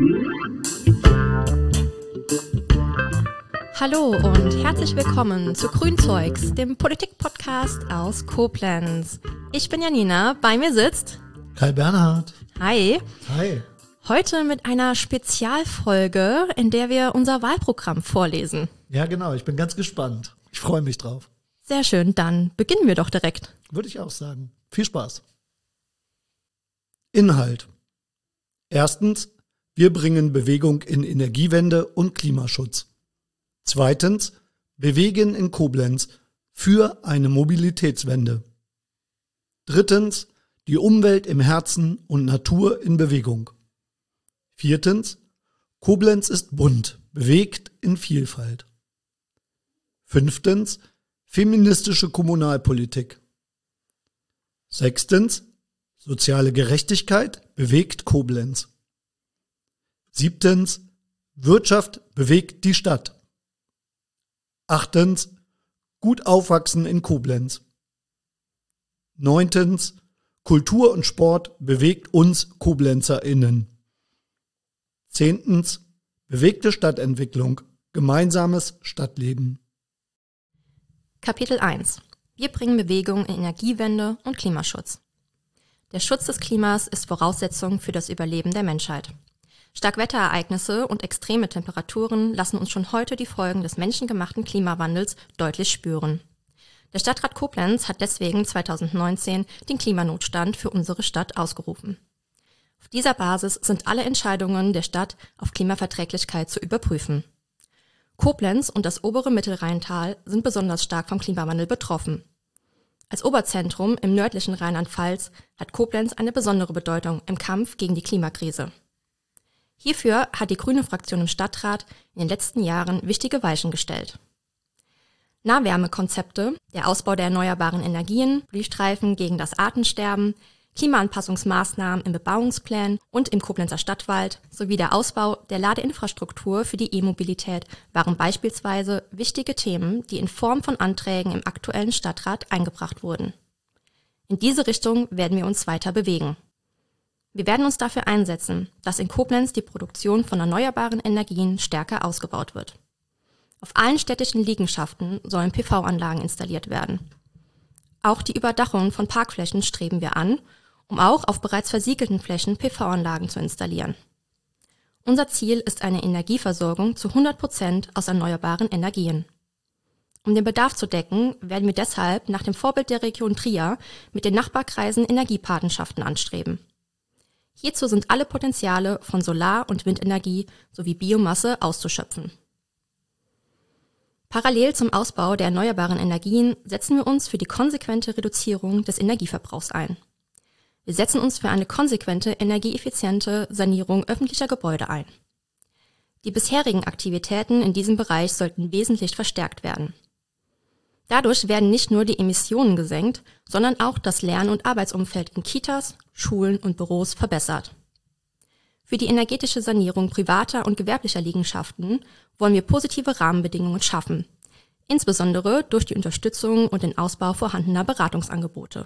Hallo und herzlich willkommen zu Grünzeugs, dem Politik-Podcast aus Koblenz. Ich bin Janina, bei mir sitzt Kai Bernhard. Hi. Hi. Heute mit einer Spezialfolge, in der wir unser Wahlprogramm vorlesen. Ja, genau, ich bin ganz gespannt. Ich freue mich drauf. Sehr schön, dann beginnen wir doch direkt. Würde ich auch sagen. Viel Spaß. Inhalt. Erstens, wir bringen Bewegung in Energiewende und Klimaschutz. Zweitens, bewegen in Koblenz für eine Mobilitätswende. Drittens, die Umwelt im Herzen und Natur in Bewegung. Viertens, Koblenz ist bunt, bewegt in Vielfalt. Fünftens, feministische Kommunalpolitik. Sechstens, soziale Gerechtigkeit bewegt Koblenz. Siebtens, Wirtschaft bewegt die Stadt. Achtens, gut aufwachsen in Koblenz. Neuntens, Kultur und Sport bewegt uns KoblenzerInnen. Zehntens, bewegte Stadtentwicklung, gemeinsames Stadtleben. Kapitel 1. Wir bringen Bewegung in Energiewende und Klimaschutz. Der Schutz des Klimas ist Voraussetzung für das Überleben der Menschheit. Starkwetterereignisse und extreme Temperaturen lassen uns schon heute die Folgen des menschengemachten Klimawandels deutlich spüren. Der Stadtrat Koblenz hat deswegen 2019 den Klimanotstand für unsere Stadt ausgerufen. Auf dieser Basis sind alle Entscheidungen der Stadt auf Klimaverträglichkeit zu überprüfen. Koblenz und das obere Mittelrheintal sind besonders stark vom Klimawandel betroffen. Als Oberzentrum im nördlichen Rheinland-Pfalz hat Koblenz eine besondere Bedeutung im Kampf gegen die Klimakrise. Hierfür hat die grüne Fraktion im Stadtrat in den letzten Jahren wichtige Weichen gestellt. Nahwärmekonzepte, der Ausbau der erneuerbaren Energien, Blühstreifen gegen das Artensterben, Klimaanpassungsmaßnahmen im Bebauungsplan und im Koblenzer Stadtwald sowie der Ausbau der Ladeinfrastruktur für die E-Mobilität waren beispielsweise wichtige Themen, die in Form von Anträgen im aktuellen Stadtrat eingebracht wurden. In diese Richtung werden wir uns weiter bewegen. Wir werden uns dafür einsetzen, dass in Koblenz die Produktion von erneuerbaren Energien stärker ausgebaut wird. Auf allen städtischen Liegenschaften sollen PV-Anlagen installiert werden. Auch die Überdachung von Parkflächen streben wir an, um auch auf bereits versiegelten Flächen PV-Anlagen zu installieren. Unser Ziel ist eine Energieversorgung zu 100% aus erneuerbaren Energien. Um den Bedarf zu decken, werden wir deshalb nach dem Vorbild der Region Trier mit den Nachbarkreisen Energiepatenschaften anstreben. Hierzu sind alle Potenziale von Solar- und Windenergie sowie Biomasse auszuschöpfen. Parallel zum Ausbau der erneuerbaren Energien setzen wir uns für die konsequente Reduzierung des Energieverbrauchs ein. Wir setzen uns für eine konsequente, energieeffiziente Sanierung öffentlicher Gebäude ein. Die bisherigen Aktivitäten in diesem Bereich sollten wesentlich verstärkt werden. Dadurch werden nicht nur die Emissionen gesenkt, sondern auch das Lern- und Arbeitsumfeld in Kitas, Schulen und Büros verbessert. Für die energetische Sanierung privater und gewerblicher Liegenschaften wollen wir positive Rahmenbedingungen schaffen, insbesondere durch die Unterstützung und den Ausbau vorhandener Beratungsangebote.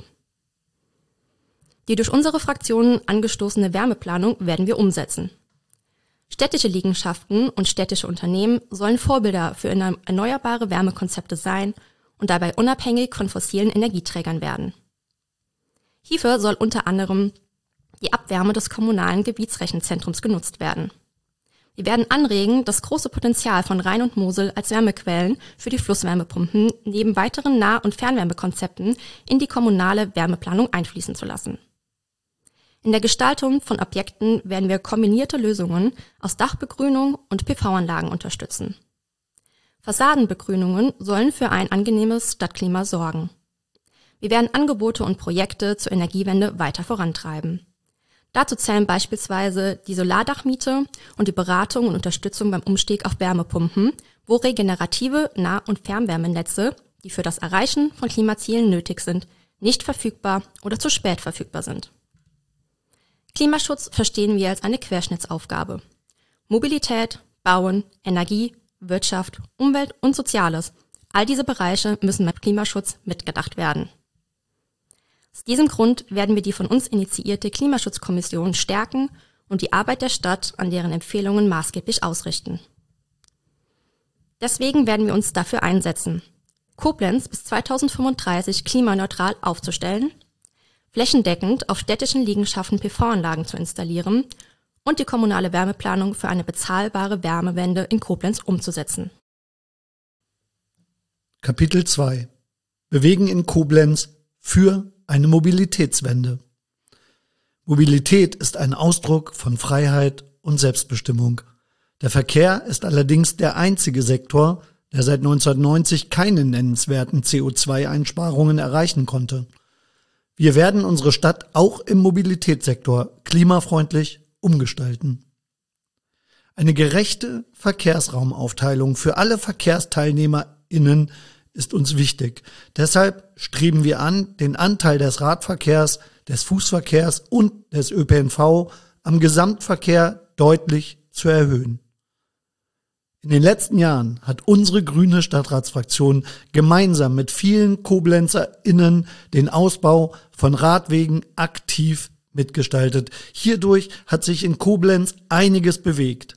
Die durch unsere Fraktion angestoßene Wärmeplanung werden wir umsetzen. Städtische Liegenschaften und städtische Unternehmen sollen Vorbilder für erneuerbare Wärmekonzepte sein und dabei unabhängig von fossilen Energieträgern werden. Hierfür soll unter anderem die Abwärme des kommunalen Gebietsrechenzentrums genutzt werden. Wir werden anregen, das große Potenzial von Rhein und Mosel als Wärmequellen für die Flusswärmepumpen neben weiteren Nah- und Fernwärmekonzepten in die kommunale Wärmeplanung einfließen zu lassen. In der Gestaltung von Objekten werden wir kombinierte Lösungen aus Dachbegrünung und PV-Anlagen unterstützen. Fassadenbegrünungen sollen für ein angenehmes Stadtklima sorgen. Wir werden Angebote und Projekte zur Energiewende weiter vorantreiben. Dazu zählen beispielsweise die Solardachmiete und die Beratung und Unterstützung beim Umstieg auf Wärmepumpen, wo regenerative Nah- und Fernwärmenetze, die für das Erreichen von Klimazielen nötig sind, nicht verfügbar oder zu spät verfügbar sind. Klimaschutz verstehen wir als eine Querschnittsaufgabe. Mobilität, Bauen, Energie, Wirtschaft, Umwelt und Soziales. All diese Bereiche müssen beim Klimaschutz mitgedacht werden. Aus diesem Grund werden wir die von uns initiierte Klimaschutzkommission stärken und die Arbeit der Stadt an deren Empfehlungen maßgeblich ausrichten. Deswegen werden wir uns dafür einsetzen, Koblenz bis 2035 klimaneutral aufzustellen, flächendeckend auf städtischen Liegenschaften PV-Anlagen zu installieren und die kommunale Wärmeplanung für eine bezahlbare Wärmewende in Koblenz umzusetzen. Kapitel 2: Bewegen in Koblenz für eine Mobilitätswende. Mobilität ist ein Ausdruck von Freiheit und Selbstbestimmung. Der Verkehr ist allerdings der einzige Sektor, der seit 1990 keine nennenswerten CO2-Einsparungen erreichen konnte. Wir werden unsere Stadt auch im Mobilitätssektor klimafreundlich umgestalten. Eine gerechte Verkehrsraumaufteilung für alle VerkehrsteilnehmerInnen ist uns wichtig. Deshalb streben wir an, den Anteil des Radverkehrs, des Fußverkehrs und des ÖPNV am Gesamtverkehr deutlich zu erhöhen. In den letzten Jahren hat unsere grüne Stadtratsfraktion gemeinsam mit vielen KoblenzerInnen den Ausbau von Radwegen aktiv mitgestaltet. Hierdurch hat sich in Koblenz einiges bewegt.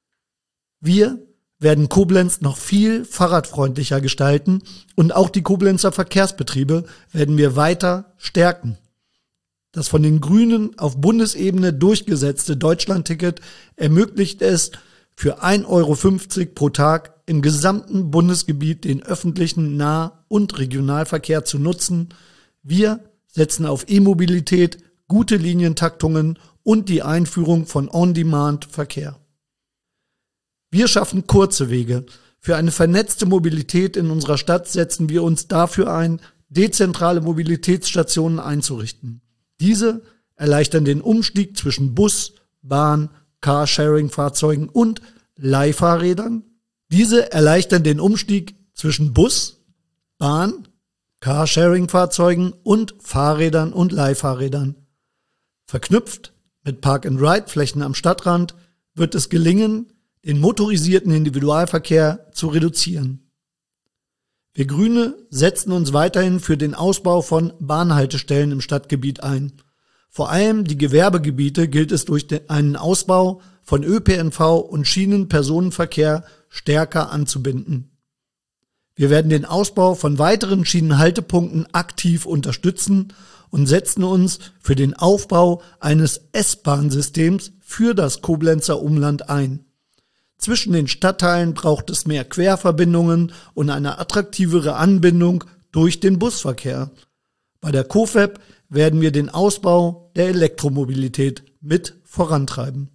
Wir werden Koblenz noch viel fahrradfreundlicher gestalten und auch die Koblenzer Verkehrsbetriebe werden wir weiter stärken. Das von den Grünen auf Bundesebene durchgesetzte Deutschlandticket ermöglicht es, für 1,50 € pro Tag im gesamten Bundesgebiet den öffentlichen Nah- und Regionalverkehr zu nutzen. Wir setzen auf E-Mobilität, gute Linientaktungen und die Einführung von On-Demand-Verkehr. Wir schaffen kurze Wege. Für eine vernetzte Mobilität in unserer Stadt setzen wir uns dafür ein, dezentrale Mobilitätsstationen einzurichten. Diese erleichtern den Umstieg zwischen Bus, Bahn, Carsharing-Fahrzeugen und Leihfahrrädern. Diese erleichtern den Umstieg zwischen Bus, Bahn, Carsharing-Fahrzeugen und Fahrrädern und Leihfahrrädern. Verknüpft mit Park-and-Ride-Flächen am Stadtrand wird es gelingen, den motorisierten Individualverkehr zu reduzieren. Wir Grüne setzen uns weiterhin für den Ausbau von Bahnhaltestellen im Stadtgebiet ein. Vor allem die Gewerbegebiete gilt es durch einen Ausbau von ÖPNV und Schienenpersonenverkehr stärker anzubinden. Wir werden den Ausbau von weiteren Schienenhaltepunkten aktiv unterstützen und setzen uns für den Aufbau eines S-Bahn-Systems für das Koblenzer Umland ein. Zwischen den Stadtteilen braucht es mehr Querverbindungen und eine attraktivere Anbindung durch den Busverkehr. Bei der COFEP werden wir den Ausbau der Elektromobilität mit vorantreiben.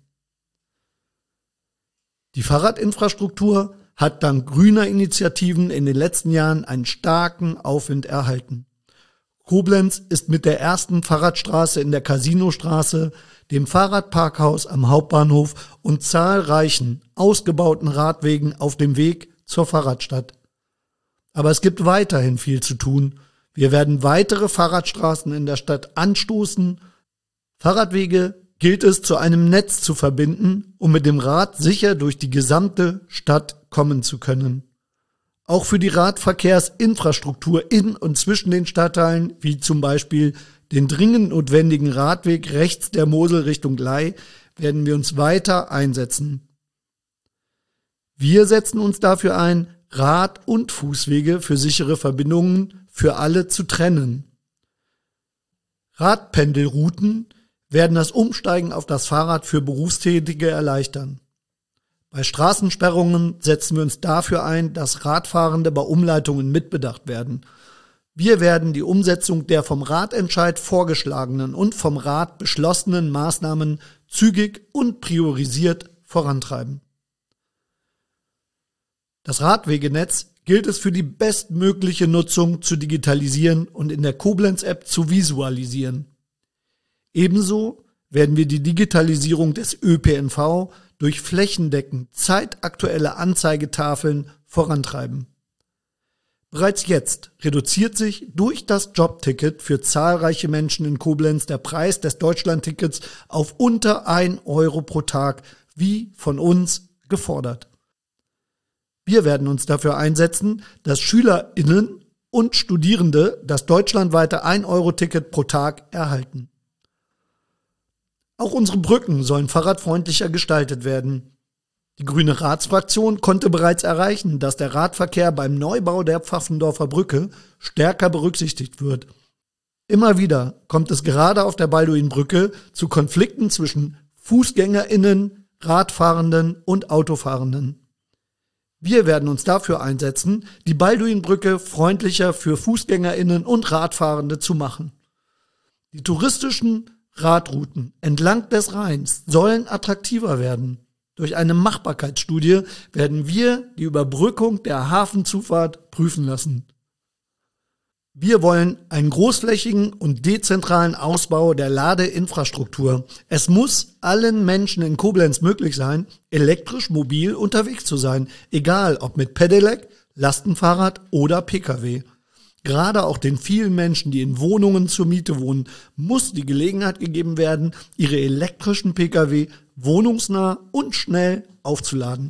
Die Fahrradinfrastruktur hat dank grüner Initiativen in den letzten Jahren einen starken Aufwind erhalten. Koblenz ist mit der ersten Fahrradstraße in der Casinostraße, dem Fahrradparkhaus am Hauptbahnhof und zahlreichen ausgebauten Radwegen auf dem Weg zur Fahrradstadt. Aber es gibt weiterhin viel zu tun. Wir werden weitere Fahrradstraßen in der Stadt anstoßen. Fahrradwege gilt es zu einem Netz zu verbinden, um mit dem Rad sicher durch die gesamte Stadt kommen zu können. Auch für die Radverkehrsinfrastruktur in und zwischen den Stadtteilen, wie zum Beispiel den dringend notwendigen Radweg rechts der Mosel Richtung Glei, werden wir uns weiter einsetzen. Wir setzen uns dafür ein, Rad- und Fußwege für sichere Verbindungen für alle zu trennen. Radpendelrouten werden das Umsteigen auf das Fahrrad für Berufstätige erleichtern. Bei Straßensperrungen setzen wir uns dafür ein, dass Radfahrende bei Umleitungen mitbedacht werden. Wir werden die Umsetzung der vom Ratentscheid vorgeschlagenen und vom Rat beschlossenen Maßnahmen zügig und priorisiert vorantreiben. Das Radwegenetz gilt es für die bestmögliche Nutzung zu digitalisieren und in der Koblenz-App zu visualisieren. Ebenso werden wir die Digitalisierung des ÖPNV durch flächendeckend zeitaktuelle Anzeigetafeln vorantreiben. Bereits jetzt reduziert sich durch das Jobticket für zahlreiche Menschen in Koblenz der Preis des Deutschlandtickets auf unter 1 € pro Tag, wie von uns gefordert. Wir werden uns dafür einsetzen, dass SchülerInnen und Studierende das deutschlandweite 1-Euro-Ticket pro Tag erhalten. Auch unsere Brücken sollen fahrradfreundlicher gestaltet werden. Die Grüne Ratsfraktion konnte bereits erreichen, dass der Radverkehr beim Neubau der Pfaffendorfer Brücke stärker berücksichtigt wird. Immer wieder kommt es gerade auf der Balduinbrücke zu Konflikten zwischen FußgängerInnen, Radfahrenden und Autofahrenden. Wir werden uns dafür einsetzen, die Balduinbrücke freundlicher für FußgängerInnen und Radfahrende zu machen. Die touristischen Radrouten entlang des Rheins sollen attraktiver werden. Durch eine Machbarkeitsstudie werden wir die Überbrückung der Hafenzufahrt prüfen lassen. Wir wollen einen großflächigen und dezentralen Ausbau der Ladeinfrastruktur. Es muss allen Menschen in Koblenz möglich sein, elektrisch mobil unterwegs zu sein, egal ob mit Pedelec, Lastenfahrrad oder Pkw. Gerade auch den vielen Menschen, die in Wohnungen zur Miete wohnen, muss die Gelegenheit gegeben werden, ihre elektrischen Pkw wohnungsnah und schnell aufzuladen.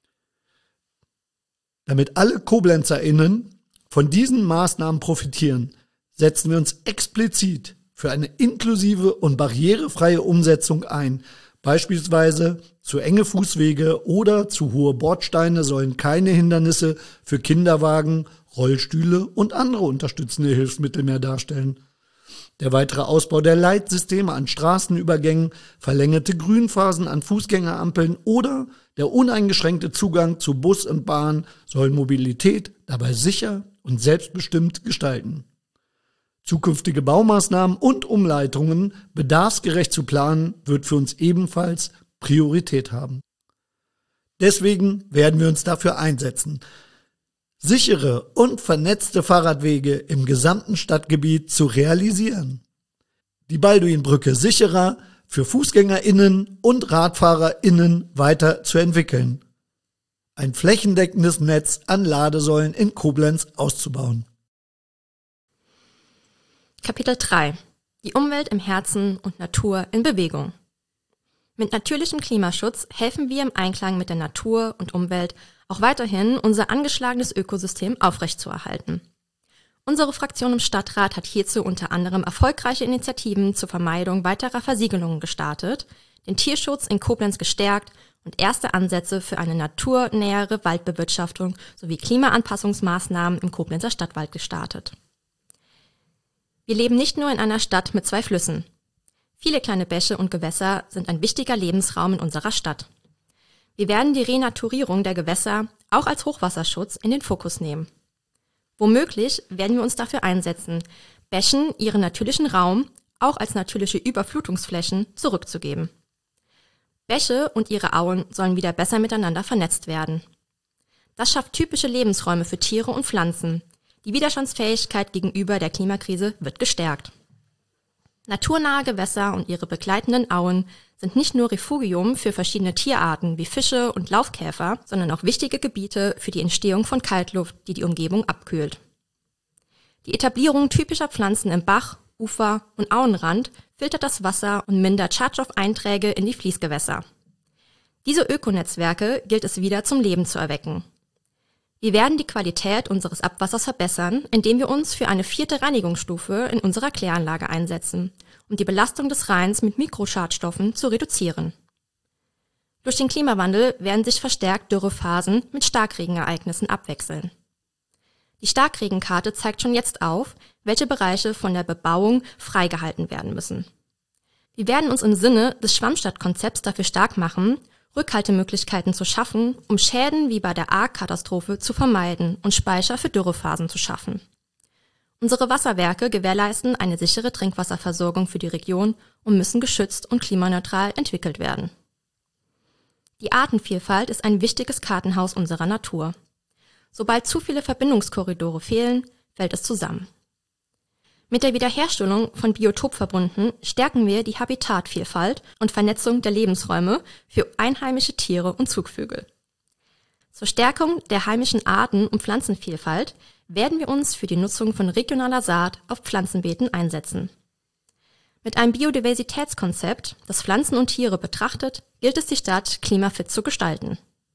Damit alle KoblenzerInnen von diesen Maßnahmen profitieren, setzen wir uns explizit für eine inklusive und barrierefreie Umsetzung ein. Beispielsweise zu enge Fußwege oder zu hohe Bordsteine sollen keine Hindernisse für Kinderwagen, Rollstühle und andere unterstützende Hilfsmittel mehr darstellen. Der weitere Ausbau der Leitsysteme an Straßenübergängen, verlängerte Grünphasen an Fußgängerampeln oder der uneingeschränkte Zugang zu Bus und Bahn sollen Mobilität dabei sicher und selbstbestimmt gestalten. Zukünftige Baumaßnahmen und Umleitungen bedarfsgerecht zu planen, wird für uns ebenfalls Priorität haben. Deswegen werden wir uns dafür einsetzen, sichere und vernetzte Fahrradwege im gesamten Stadtgebiet zu realisieren. Die Balduinbrücke sicherer für FußgängerInnen und RadfahrerInnen weiter zu entwickeln. Ein flächendeckendes Netz an Ladesäulen in Koblenz auszubauen. Kapitel 3. Die Umwelt im Herzen und Natur in Bewegung. Mit natürlichem Klimaschutz helfen wir im Einklang mit der Natur und Umwelt auch weiterhin unser angeschlagenes Ökosystem aufrechtzuerhalten. Unsere Fraktion im Stadtrat hat hierzu unter anderem erfolgreiche Initiativen zur Vermeidung weiterer Versiegelungen gestartet, den Tierschutz in Koblenz gestärkt und erste Ansätze für eine naturnähere Waldbewirtschaftung sowie Klimaanpassungsmaßnahmen im Koblenzer Stadtwald gestartet. Wir leben nicht nur in einer Stadt mit 2 Flüssen. Viele kleine Bäche und Gewässer sind ein wichtiger Lebensraum in unserer Stadt. Wir werden die Renaturierung der Gewässer auch als Hochwasserschutz in den Fokus nehmen. Womöglich werden wir uns dafür einsetzen, Bächen ihren natürlichen Raum auch als natürliche Überflutungsflächen zurückzugeben. Bäche und ihre Auen sollen wieder besser miteinander vernetzt werden. Das schafft typische Lebensräume für Tiere und Pflanzen. Die Widerstandsfähigkeit gegenüber der Klimakrise wird gestärkt. Naturnahe Gewässer und ihre begleitenden Auen sind nicht nur Refugium für verschiedene Tierarten wie Fische und Laufkäfer, sondern auch wichtige Gebiete für die Entstehung von Kaltluft, die die Umgebung abkühlt. Die Etablierung typischer Pflanzen im Bach, Ufer und Auenrand filtert das Wasser und mindert Schadstoffeinträge in die Fließgewässer. Diese Ökonetzwerke gilt es wieder zum Leben zu erwecken. Wir werden die Qualität unseres Abwassers verbessern, indem wir uns für eine 4. Reinigungsstufe in unserer Kläranlage einsetzen, um die Belastung des Rheins mit Mikroschadstoffen zu reduzieren. Durch den Klimawandel werden sich verstärkt Dürrephasen mit Starkregenereignissen abwechseln. Die Starkregenkarte zeigt schon jetzt auf, welche Bereiche von der Bebauung freigehalten werden müssen. Wir werden uns im Sinne des Schwammstadtkonzepts dafür stark machen, Rückhaltemöglichkeiten zu schaffen, um Schäden wie bei der Ahrkatastrophe zu vermeiden und Speicher für Dürrephasen zu schaffen. Unsere Wasserwerke gewährleisten eine sichere Trinkwasserversorgung für die Region und müssen geschützt und klimaneutral entwickelt werden. Die Artenvielfalt ist ein wichtiges Kartenhaus unserer Natur. Sobald zu viele Verbindungskorridore fehlen, fällt es zusammen. Mit der Wiederherstellung von Biotopverbunden stärken wir die Habitatvielfalt und Vernetzung der Lebensräume für einheimische Tiere und Zugvögel. Zur Stärkung der heimischen Arten- und Pflanzenvielfalt werden wir uns für die Nutzung von regionaler Saat auf Pflanzenbeeten einsetzen. Mit einem Biodiversitätskonzept, das Pflanzen und Tiere betrachtet, gilt es, die Stadt klimafit zu gestalten.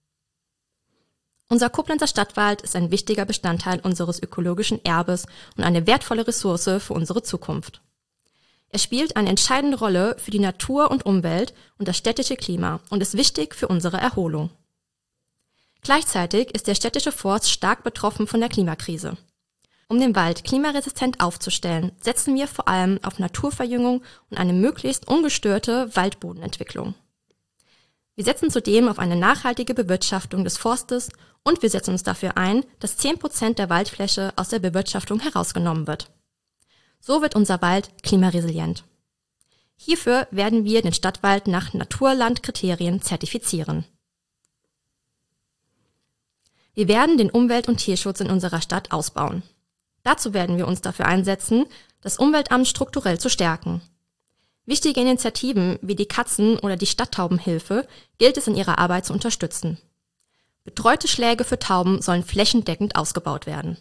Unser Koblenzer Stadtwald ist ein wichtiger Bestandteil unseres ökologischen Erbes und eine wertvolle Ressource für unsere Zukunft. Er spielt eine entscheidende Rolle für die Natur und Umwelt und das städtische Klima und ist wichtig für unsere Erholung. Gleichzeitig ist der städtische Forst stark betroffen von der Klimakrise. Um den Wald klimaresistent aufzustellen, setzen wir vor allem auf Naturverjüngung und eine möglichst ungestörte Waldbodenentwicklung. Wir setzen zudem auf eine nachhaltige Bewirtschaftung des Forstes und wir setzen uns dafür ein, dass 10% der Waldfläche aus der Bewirtschaftung herausgenommen wird. So wird unser Wald klimaresilient. Hierfür werden wir den Stadtwald nach Naturlandkriterien zertifizieren. Wir werden den Umwelt- und Tierschutz in unserer Stadt ausbauen. Dazu werden wir uns dafür einsetzen, das Umweltamt strukturell zu stärken. Wichtige Initiativen wie die Katzen- oder die Stadttaubenhilfe gilt es in ihrer Arbeit zu unterstützen. Betreute Schläge für Tauben sollen flächendeckend ausgebaut werden.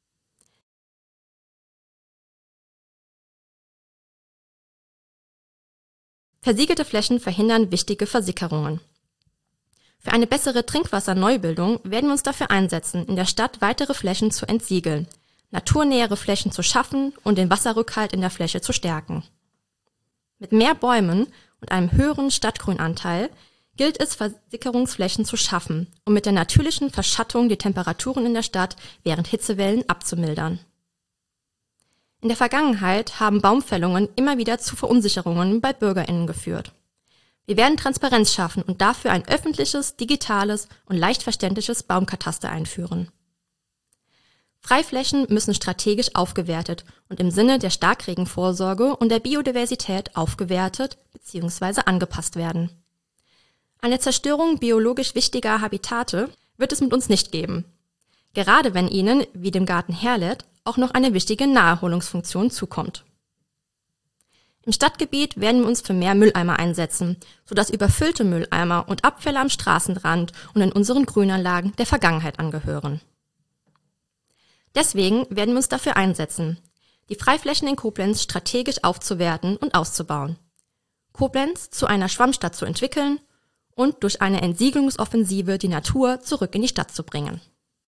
Versiegelte Flächen verhindern wichtige Versickerungen. Für eine bessere Trinkwasserneubildung werden wir uns dafür einsetzen, in der Stadt weitere Flächen zu entsiegeln, naturnähere Flächen zu schaffen und den Wasserrückhalt in der Fläche zu stärken. Mit mehr Bäumen und einem höheren Stadtgrünanteil gilt es, Versickerungsflächen zu schaffen, um mit der natürlichen Verschattung die Temperaturen in der Stadt während Hitzewellen abzumildern. In der Vergangenheit haben Baumfällungen immer wieder zu Verunsicherungen bei BürgerInnen geführt. Wir werden Transparenz schaffen und dafür ein öffentliches, digitales und leicht verständliches Baumkataster einführen. Freiflächen müssen strategisch aufgewertet und im Sinne der Starkregenvorsorge und der Biodiversität aufgewertet bzw. angepasst werden. Eine Zerstörung biologisch wichtiger Habitate wird es mit uns nicht geben. Gerade wenn ihnen, wie dem Garten Herlet, auch noch eine wichtige Naherholungsfunktion zukommt. Im Stadtgebiet werden wir uns für mehr Mülleimer einsetzen, sodass überfüllte Mülleimer und Abfälle am Straßenrand und in unseren Grünanlagen der Vergangenheit angehören. Deswegen werden wir uns dafür einsetzen, die Freiflächen in Koblenz strategisch aufzuwerten und auszubauen, Koblenz zu einer Schwammstadt zu entwickeln und durch eine Entsiegelungsoffensive die Natur zurück in die Stadt zu bringen.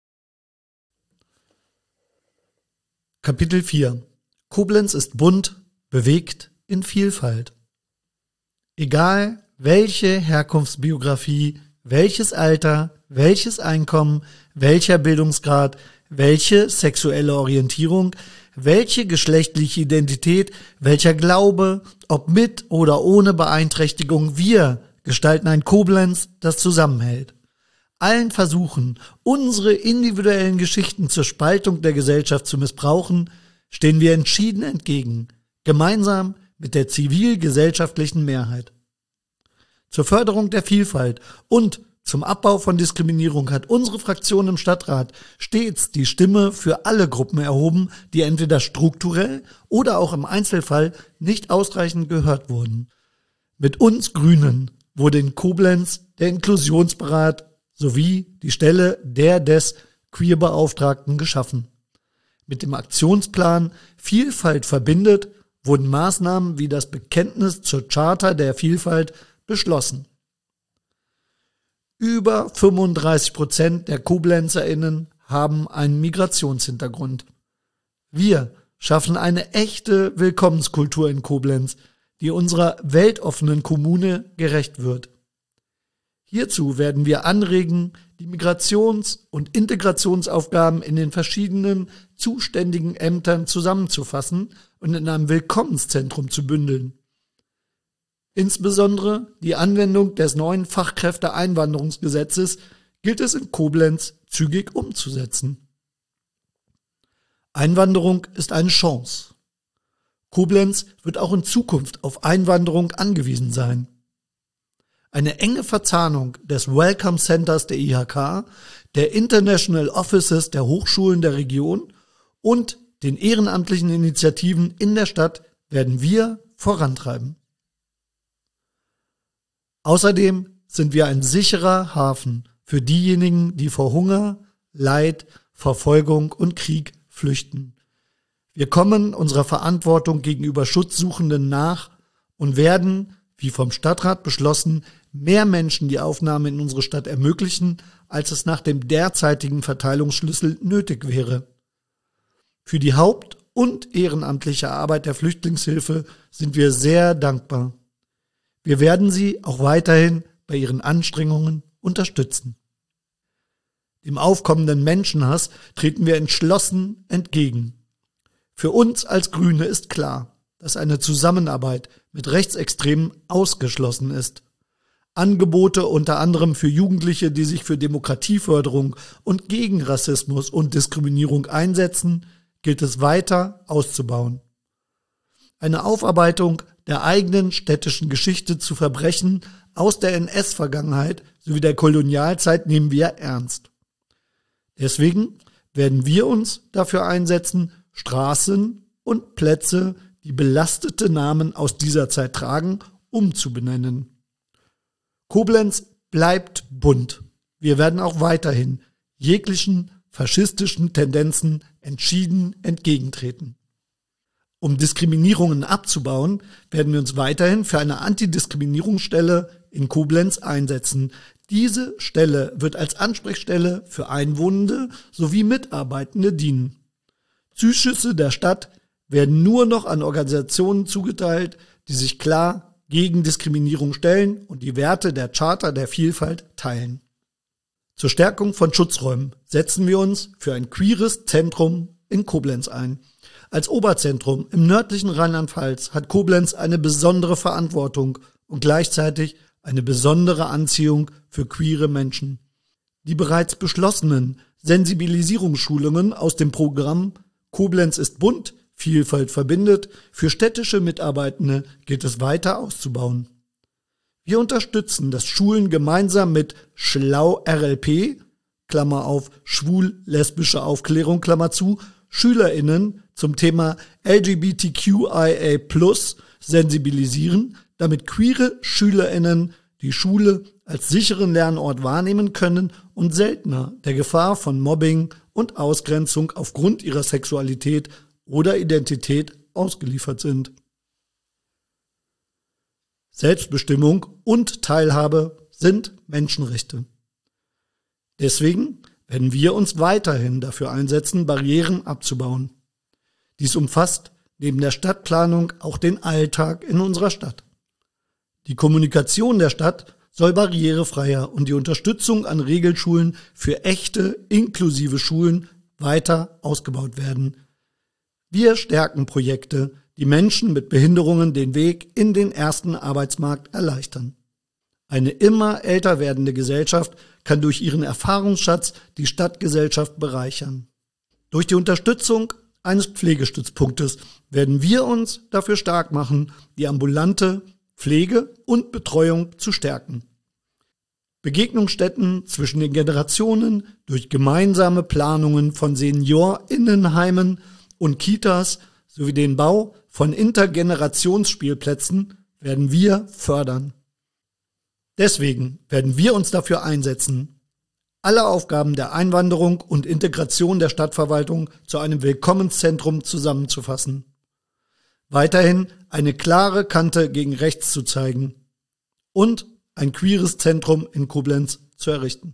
Kapitel 4. Koblenz ist bunt, bewegt, in Vielfalt. Egal welche Herkunftsbiografie, welches Alter, welches Einkommen, welcher Bildungsgrad, welche sexuelle Orientierung, welche geschlechtliche Identität, welcher Glaube, ob mit oder ohne Beeinträchtigung, wir gestalten ein Koblenz, das zusammenhält. Allen Versuchen, unsere individuellen Geschichten zur Spaltung der Gesellschaft zu missbrauchen, stehen wir entschieden entgegen, gemeinsam mit der zivilgesellschaftlichen Mehrheit. Zur Förderung der Vielfalt und zum Abbau von Diskriminierung hat unsere Fraktion im Stadtrat stets die Stimme für alle Gruppen erhoben, die entweder strukturell oder auch im Einzelfall nicht ausreichend gehört wurden. Mit uns Grünen wurde in Koblenz der Inklusionsberat sowie die Stelle des Queerbeauftragten geschaffen. Mit dem Aktionsplan Vielfalt verbindet wurden Maßnahmen wie das Bekenntnis zur Charta der Vielfalt beschlossen. Über 35% der KoblenzerInnen haben einen Migrationshintergrund. Wir schaffen eine echte Willkommenskultur in Koblenz, die unserer weltoffenen Kommune gerecht wird. Hierzu werden wir anregen, die Migrations- und Integrationsaufgaben in den verschiedenen zuständigen Ämtern zusammenzufassen und in einem Willkommenszentrum zu bündeln. Insbesondere die Anwendung des neuen Fachkräfteeinwanderungsgesetzes gilt es in Koblenz zügig umzusetzen. Einwanderung ist eine Chance. Koblenz wird auch in Zukunft auf Einwanderung angewiesen sein. Eine enge Verzahnung des Welcome Centers der IHK, der International Offices der Hochschulen der Region und den ehrenamtlichen Initiativen in der Stadt werden wir vorantreiben. Außerdem sind wir ein sicherer Hafen für diejenigen, die vor Hunger, Leid, Verfolgung und Krieg flüchten. Wir kommen unserer Verantwortung gegenüber Schutzsuchenden nach und werden, wie vom Stadtrat beschlossen, mehr Menschen die Aufnahme in unsere Stadt ermöglichen, als es nach dem derzeitigen Verteilungsschlüssel nötig wäre. Für die Haupt- und ehrenamtlicher Arbeit der Flüchtlingshilfe sind wir sehr dankbar. Wir werden Sie auch weiterhin bei Ihren Anstrengungen unterstützen. Dem aufkommenden Menschenhass treten wir entschlossen entgegen. Für uns als Grüne ist klar, dass eine Zusammenarbeit mit Rechtsextremen ausgeschlossen ist. Angebote unter anderem für Jugendliche, die sich für Demokratieförderung und gegen Rassismus und Diskriminierung einsetzen, gilt es weiter auszubauen. Eine Aufarbeitung der eigenen städtischen Geschichte zu Verbrechen aus der NS-Vergangenheit sowie der Kolonialzeit nehmen wir ernst. Deswegen werden wir uns dafür einsetzen, Straßen und Plätze, die belastete Namen aus dieser Zeit tragen, umzubenennen. Koblenz bleibt bunt. Wir werden auch weiterhin jeglichen faschistischen Tendenzen entschieden entgegentreten. Um Diskriminierungen abzubauen, werden wir uns weiterhin für eine Antidiskriminierungsstelle in Koblenz einsetzen. Diese Stelle wird als Ansprechstelle für Einwohnende sowie Mitarbeitende dienen. Zuschüsse der Stadt werden nur noch an Organisationen zugeteilt, die sich klar gegen Diskriminierung stellen und die Werte der Charta der Vielfalt teilen. Zur Stärkung von Schutzräumen setzen wir uns für ein queeres Zentrum in Koblenz ein. Als Oberzentrum im nördlichen Rheinland-Pfalz hat Koblenz eine besondere Verantwortung und gleichzeitig eine besondere Anziehung für queere Menschen. Die bereits beschlossenen Sensibilisierungsschulungen aus dem Programm Koblenz ist bunt, Vielfalt verbindet für städtische Mitarbeitende gilt es weiter auszubauen. Wir unterstützen das Schulen gemeinsam mit Schlau RLP, Klammer auf, schwul-lesbische Aufklärung, Klammer zu, SchülerInnen zum Thema LGBTQIA+ sensibilisieren, damit queere SchülerInnen die Schule als sicheren Lernort wahrnehmen können und seltener der Gefahr von Mobbing und Ausgrenzung aufgrund ihrer Sexualität oder Identität ausgeliefert sind. Selbstbestimmung und Teilhabe sind Menschenrechte. Deswegen werden wir uns weiterhin dafür einsetzen, Barrieren abzubauen. Dies umfasst neben der Stadtplanung auch den Alltag in unserer Stadt. Die Kommunikation der Stadt soll barrierefreier und die Unterstützung an Regelschulen für echte, inklusive Schulen weiter ausgebaut werden. Wir stärken Projekte, die Menschen mit Behinderungen den Weg in den ersten Arbeitsmarkt erleichtern. Eine immer älter werdende Gesellschaft kann durch ihren Erfahrungsschatz die Stadtgesellschaft bereichern. Durch die Unterstützung eines Pflegestützpunktes werden wir uns dafür stark machen, die ambulante Pflege und Betreuung zu stärken. Begegnungsstätten zwischen den Generationen durch gemeinsame Planungen von SeniorInnenheimen und Kitas sowie den Bau von Intergenerationsspielplätzen werden wir fördern. Deswegen werden wir uns dafür einsetzen, alle Aufgaben der Einwanderung und Integration der Stadtverwaltung zu einem Willkommenszentrum zusammenzufassen. Weiterhin eine klare Kante gegen rechts zu zeigen und ein queeres Zentrum in Koblenz zu errichten.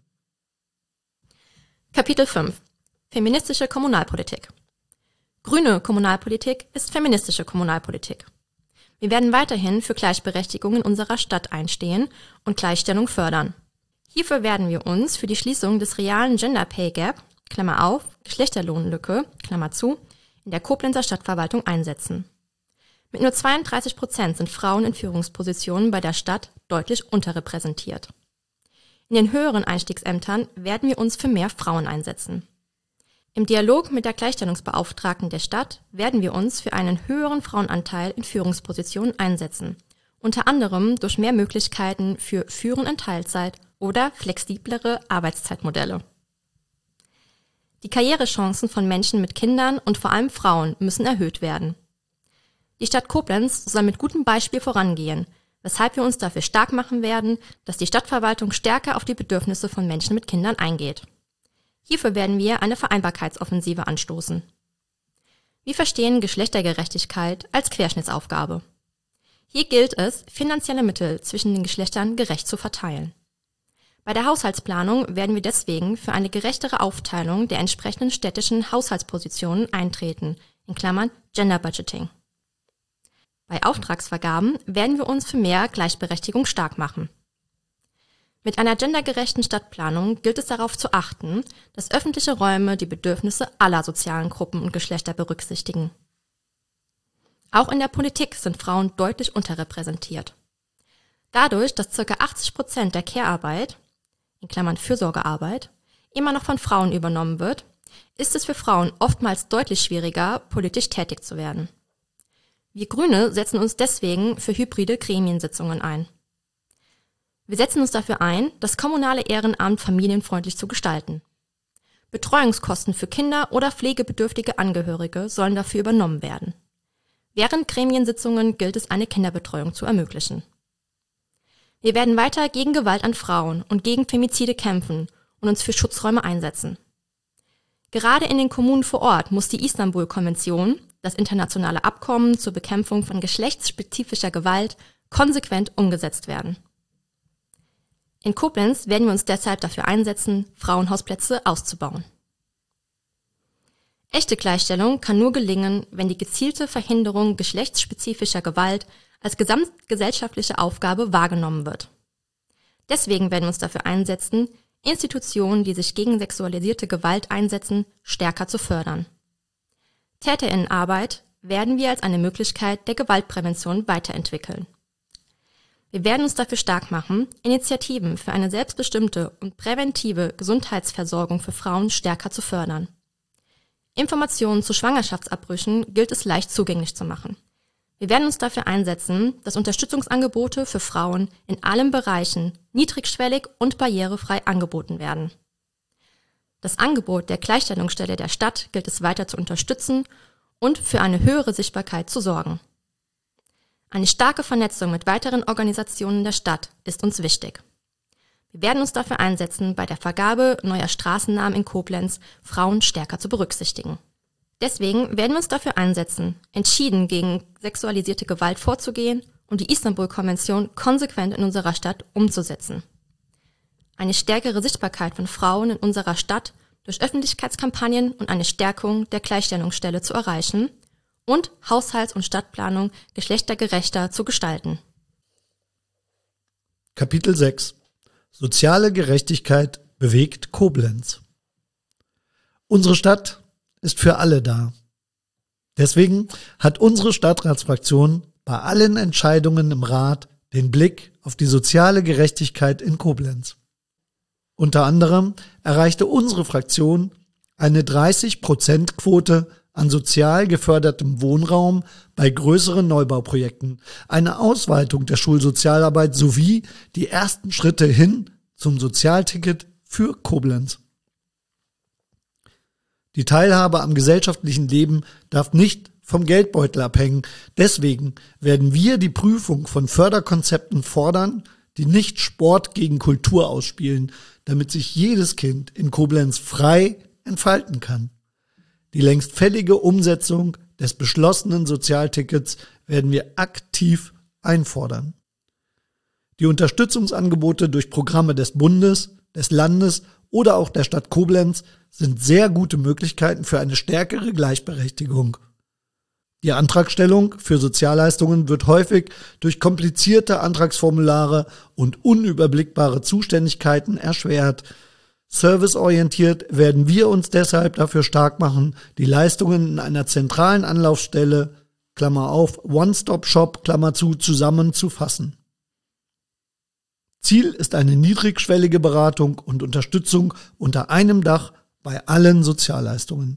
Kapitel 5 – Feministische Kommunalpolitik. Grüne Kommunalpolitik ist feministische Kommunalpolitik. Wir werden weiterhin für Gleichberechtigung in unserer Stadt einstehen und Gleichstellung fördern. Hierfür werden wir uns für die Schließung des realen Gender Pay Gap, Klammer auf, Geschlechterlohnlücke, Klammer zu, in der Koblenzer Stadtverwaltung einsetzen. Mit nur 32% sind Frauen in Führungspositionen bei der Stadt deutlich unterrepräsentiert. In den höheren Einstiegsämtern werden wir uns für mehr Frauen einsetzen. Im Dialog mit der Gleichstellungsbeauftragten der Stadt werden wir uns für einen höheren Frauenanteil in Führungspositionen einsetzen, unter anderem durch mehr Möglichkeiten für Führen in Teilzeit oder flexiblere Arbeitszeitmodelle. Die Karrierechancen von Menschen mit Kindern und vor allem Frauen müssen erhöht werden. Die Stadt Koblenz soll mit gutem Beispiel vorangehen, weshalb wir uns dafür stark machen werden, dass die Stadtverwaltung stärker auf die Bedürfnisse von Menschen mit Kindern eingeht. Hierfür werden wir eine Vereinbarkeitsoffensive anstoßen. Wir verstehen Geschlechtergerechtigkeit als Querschnittsaufgabe. Hier gilt es, finanzielle Mittel zwischen den Geschlechtern gerecht zu verteilen. Bei der Haushaltsplanung werden wir deswegen für eine gerechtere Aufteilung der entsprechenden städtischen Haushaltspositionen eintreten, in Klammern Gender Budgeting. Bei Auftragsvergaben werden wir uns für mehr Gleichberechtigung stark machen. Mit einer gendergerechten Stadtplanung gilt es darauf zu achten, dass öffentliche Räume die Bedürfnisse aller sozialen Gruppen und Geschlechter berücksichtigen. Auch in der Politik sind Frauen deutlich unterrepräsentiert. Dadurch, dass ca. 80% der Care-Arbeit, in Klammern Fürsorgearbeit, immer noch von Frauen übernommen wird, ist es für Frauen oftmals deutlich schwieriger, politisch tätig zu werden. Wir Grüne setzen uns deswegen für hybride Gremiensitzungen ein. Wir setzen uns dafür ein, das kommunale Ehrenamt familienfreundlich zu gestalten. Betreuungskosten für Kinder oder pflegebedürftige Angehörige sollen dafür übernommen werden. Während Gremiensitzungen gilt es, eine Kinderbetreuung zu ermöglichen. Wir werden weiter gegen Gewalt an Frauen und gegen Femizide kämpfen und uns für Schutzräume einsetzen. Gerade in den Kommunen vor Ort muss die Istanbul-Konvention, das internationale Abkommen zur Bekämpfung von geschlechtsspezifischer Gewalt, konsequent umgesetzt werden. In Koblenz werden wir uns deshalb dafür einsetzen, Frauenhausplätze auszubauen. Echte Gleichstellung kann nur gelingen, wenn die gezielte Verhinderung geschlechtsspezifischer Gewalt als gesamtgesellschaftliche Aufgabe wahrgenommen wird. Deswegen werden wir uns dafür einsetzen, Institutionen, die sich gegen sexualisierte Gewalt einsetzen, stärker zu fördern. TäterInnenarbeit werden wir als eine Möglichkeit der Gewaltprävention weiterentwickeln. Wir werden uns dafür stark machen, Initiativen für eine selbstbestimmte und präventive Gesundheitsversorgung für Frauen stärker zu fördern. Informationen zu Schwangerschaftsabbrüchen gilt es leicht zugänglich zu machen. Wir werden uns dafür einsetzen, dass Unterstützungsangebote für Frauen in allen Bereichen niedrigschwellig und barrierefrei angeboten werden. Das Angebot der Gleichstellungsstelle der Stadt gilt es weiter zu unterstützen und für eine höhere Sichtbarkeit zu sorgen. Eine starke Vernetzung mit weiteren Organisationen der Stadt ist uns wichtig. Wir werden uns dafür einsetzen, bei der Vergabe neuer Straßennamen in Koblenz Frauen stärker zu berücksichtigen. Deswegen werden wir uns dafür einsetzen, entschieden gegen sexualisierte Gewalt vorzugehen und die Istanbul-Konvention konsequent in unserer Stadt umzusetzen. Eine stärkere Sichtbarkeit von Frauen in unserer Stadt durch Öffentlichkeitskampagnen und eine Stärkung der Gleichstellungsstelle zu erreichen und Haushalts- und Stadtplanung geschlechtergerechter zu gestalten. Kapitel 6: Soziale Gerechtigkeit bewegt Koblenz. Unsere Stadt ist für alle da. Deswegen hat unsere Stadtratsfraktion bei allen Entscheidungen im Rat den Blick auf die soziale Gerechtigkeit in Koblenz. Unter anderem erreichte unsere Fraktion eine 30%-Quote an sozial gefördertem Wohnraum bei größeren Neubauprojekten, eine Ausweitung der Schulsozialarbeit sowie die ersten Schritte hin zum Sozialticket für Koblenz. Die Teilhabe am gesellschaftlichen Leben darf nicht vom Geldbeutel abhängen. Deswegen werden wir die Prüfung von Förderkonzepten fordern, die nicht Sport gegen Kultur ausspielen, damit sich jedes Kind in Koblenz frei entfalten kann. Die längst fällige Umsetzung des beschlossenen Sozialtickets werden wir aktiv einfordern. Die Unterstützungsangebote durch Programme des Bundes, des Landes oder auch der Stadt Koblenz sind sehr gute Möglichkeiten für eine stärkere Gleichberechtigung. Die Antragstellung für Sozialleistungen wird häufig durch komplizierte Antragsformulare und unüberblickbare Zuständigkeiten erschwert. Serviceorientiert werden wir uns deshalb dafür stark machen, die Leistungen in einer zentralen Anlaufstelle, Klammer auf, One-Stop-Shop, Klammer zu, zusammenzufassen. Ziel ist eine niedrigschwellige Beratung und Unterstützung unter einem Dach bei allen Sozialleistungen.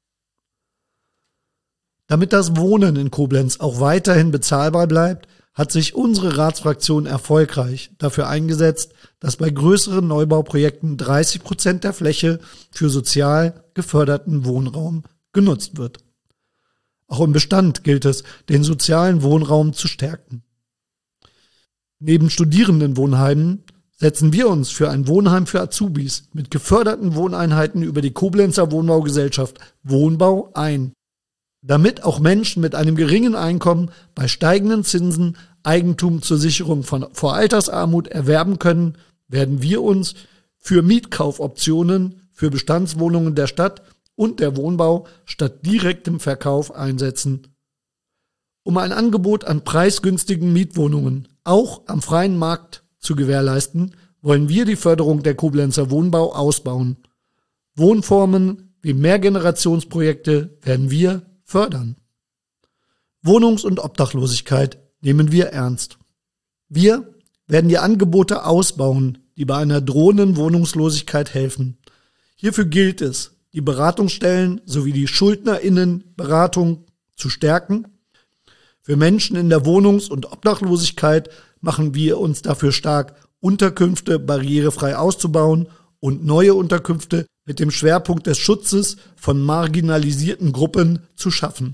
Damit das Wohnen in Koblenz auch weiterhin bezahlbar bleibt, hat sich unsere Ratsfraktion erfolgreich dafür eingesetzt, dass bei größeren Neubauprojekten 30% der Fläche für sozial geförderten Wohnraum genutzt wird. Auch im Bestand gilt es, den sozialen Wohnraum zu stärken. Neben Studierendenwohnheimen setzen wir uns für ein Wohnheim für Azubis mit geförderten Wohneinheiten über die Koblenzer Wohnbaugesellschaft Wohnbau ein, damit auch Menschen mit einem geringen Einkommen bei steigenden Zinsen Eigentum zur Sicherung vor Altersarmut erwerben können, werden wir uns für Mietkaufoptionen für Bestandswohnungen der Stadt und der Wohnbau statt direktem Verkauf einsetzen. Um ein Angebot an preisgünstigen Mietwohnungen auch am freien Markt zu gewährleisten, wollen wir die Förderung der Koblenzer Wohnbau ausbauen. Wohnformen wie Mehrgenerationsprojekte werden wir fördern. Wohnungs- und Obdachlosigkeit nehmen wir ernst. Wir werden die Angebote ausbauen, die bei einer drohenden Wohnungslosigkeit helfen. Hierfür gilt es, die Beratungsstellen sowie die SchuldnerInnenberatung zu stärken. Für Menschen in der Wohnungs- und Obdachlosigkeit machen wir uns dafür stark, Unterkünfte barrierefrei auszubauen und neue Unterkünfte mit dem Schwerpunkt des Schutzes von marginalisierten Gruppen zu schaffen.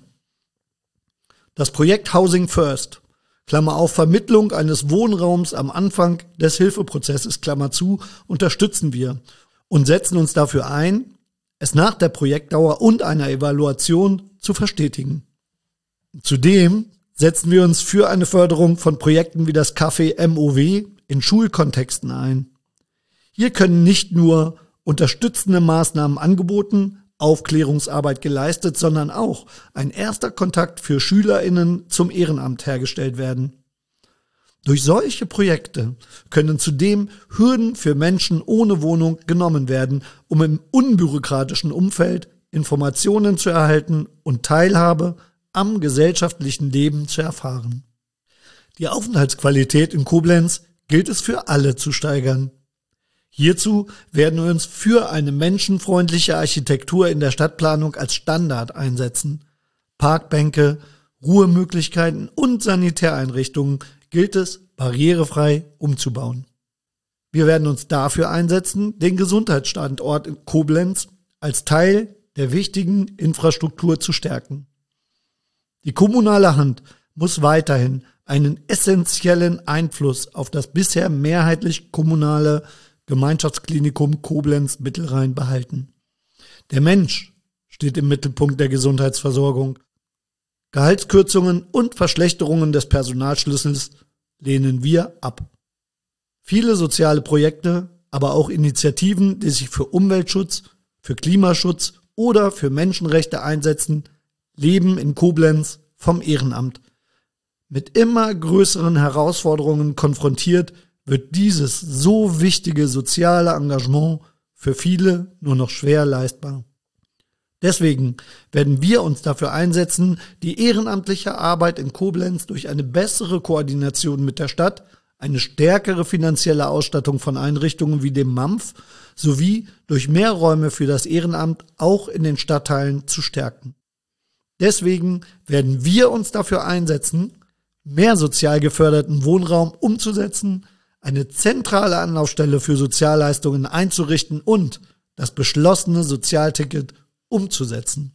Das Projekt Housing First, Klammer auf, Vermittlung eines Wohnraums am Anfang des Hilfeprozesses, Klammer zu, unterstützen wir und setzen uns dafür ein, es nach der Projektdauer und einer Evaluation zu verstetigen. Zudem setzen wir uns für eine Förderung von Projekten wie das Café MOW in Schulkontexten ein. Hier können nicht nur unterstützende Maßnahmen angeboten, Aufklärungsarbeit geleistet, sondern auch ein erster Kontakt für SchülerInnen zum Ehrenamt hergestellt werden. Durch solche Projekte können zudem Hürden für Menschen ohne Wohnung genommen werden, um im unbürokratischen Umfeld Informationen zu erhalten und Teilhabe am gesellschaftlichen Leben zu erfahren. Die Aufenthaltsqualität in Koblenz gilt es für alle zu steigern. Hierzu werden wir uns für eine menschenfreundliche Architektur in der Stadtplanung als Standard einsetzen. Parkbänke, Ruhemöglichkeiten und Sanitäreinrichtungen gilt es barrierefrei umzubauen. Wir werden uns dafür einsetzen, den Gesundheitsstandort in Koblenz als Teil der wichtigen Infrastruktur zu stärken. Die kommunale Hand muss weiterhin einen essentiellen Einfluss auf das bisher mehrheitlich kommunale Gemeinschaftsklinikum Koblenz-Mittelrhein behalten. Der Mensch steht im Mittelpunkt der Gesundheitsversorgung. Gehaltskürzungen und Verschlechterungen des Personalschlüssels lehnen wir ab. Viele soziale Projekte, aber auch Initiativen, die sich für Umweltschutz, für Klimaschutz oder für Menschenrechte einsetzen, leben in Koblenz vom Ehrenamt. Mit immer größeren Herausforderungen konfrontiert, wird dieses so wichtige soziale Engagement für viele nur noch schwer leistbar. Deswegen werden wir uns dafür einsetzen, die ehrenamtliche Arbeit in Koblenz durch eine bessere Koordination mit der Stadt, eine stärkere finanzielle Ausstattung von Einrichtungen wie dem MAMF sowie durch mehr Räume für das Ehrenamt auch in den Stadtteilen zu stärken. Deswegen werden wir uns dafür einsetzen, mehr sozial geförderten Wohnraum umzusetzen, eine zentrale Anlaufstelle für Sozialleistungen einzurichten und das beschlossene Sozialticket umzusetzen.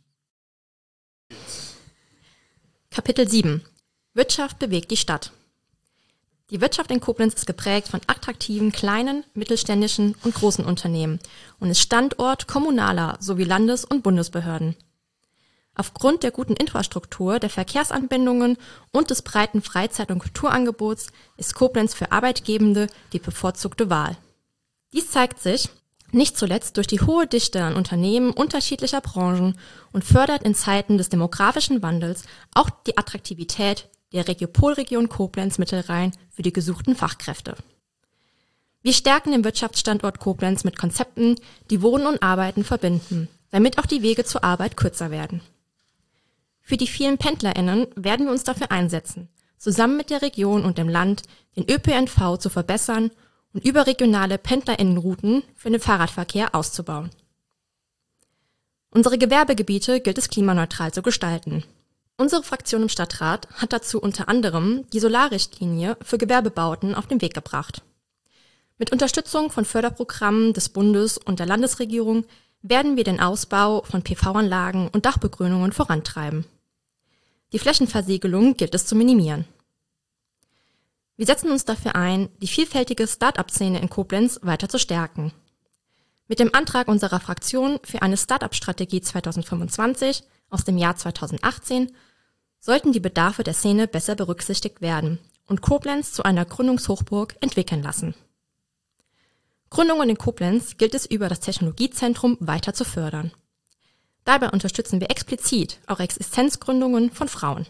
Kapitel 7. Wirtschaft bewegt die Stadt. Die Wirtschaft in Koblenz ist geprägt von attraktiven kleinen, mittelständischen und großen Unternehmen und ist Standort kommunaler sowie Landes- und Bundesbehörden. Aufgrund der guten Infrastruktur, der Verkehrsanbindungen und des breiten Freizeit- und Kulturangebots ist Koblenz für Arbeitgebende die bevorzugte Wahl. Dies zeigt sich nicht zuletzt durch die hohe Dichte an Unternehmen unterschiedlicher Branchen und fördert in Zeiten des demografischen Wandels auch die Attraktivität der Regiopolregion Koblenz-Mittelrhein für die gesuchten Fachkräfte. Wir stärken den Wirtschaftsstandort Koblenz mit Konzepten, die Wohnen und Arbeiten verbinden, damit auch die Wege zur Arbeit kürzer werden. Für die vielen PendlerInnen werden wir uns dafür einsetzen, zusammen mit der Region und dem Land den ÖPNV zu verbessern und überregionale PendlerInnenrouten für den Fahrradverkehr auszubauen. Unsere Gewerbegebiete gilt es klimaneutral zu gestalten. Unsere Fraktion im Stadtrat hat dazu unter anderem die Solarrichtlinie für Gewerbebauten auf den Weg gebracht. Mit Unterstützung von Förderprogrammen des Bundes und der Landesregierung werden wir den Ausbau von PV-Anlagen und Dachbegrünungen vorantreiben. Die Flächenversiegelung gilt es zu minimieren. Wir setzen uns dafür ein, die vielfältige Start-up-Szene in Koblenz weiter zu stärken. Mit dem Antrag unserer Fraktion für eine Start-up-Strategie 2025 aus dem Jahr 2018 sollten die Bedarfe der Szene besser berücksichtigt werden und Koblenz zu einer Gründungshochburg entwickeln lassen. Gründungen in Koblenz gilt es über das Technologiezentrum weiter zu fördern. Dabei unterstützen wir explizit auch Existenzgründungen von Frauen.